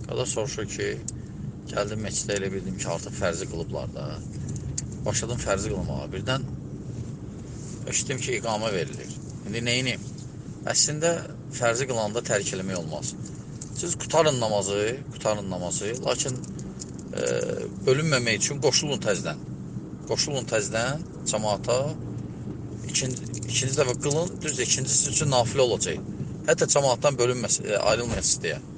O da soruşur ki, gəldim məscidə elə bildim ki, artıq fərzi qılıblar da. Başladım fərzi qılmağa. Birdən eşitdim ki, iqamə verilir. İndi neyiniyim? Əslində, fərzi qılanda tərk eləmək olmaz. Siz qutarın namazı, lakin bölünməmək üçün qoşulun təzdən. Qoşulun təzdən cəmaata. İkinci dəfə qılın, düzdür, ikincisi üçün nafilə olacaq. Hətta cəmaatdan ayrılmayasınız deyə.